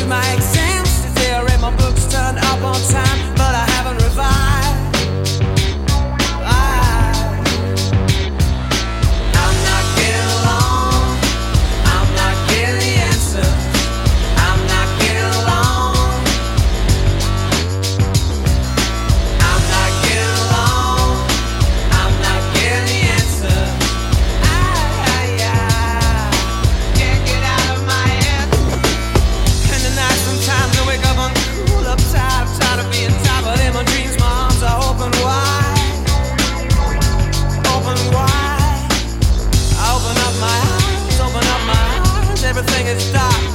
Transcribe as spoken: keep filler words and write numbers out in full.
my exams today. I read my books, turned up on time, but I haven't revived. I'm not getting along. I'm not getting the answer. I'm not getting along. I'm not getting along. I'm not getting the answer. I, I, I can't get out of my head. In the night sometimes I wake up uncool, uptight. I'm tired of being tired, but in my dreams my arms are open wide. Open wide. I open up my eyes, open up my eyes. Everything is dark.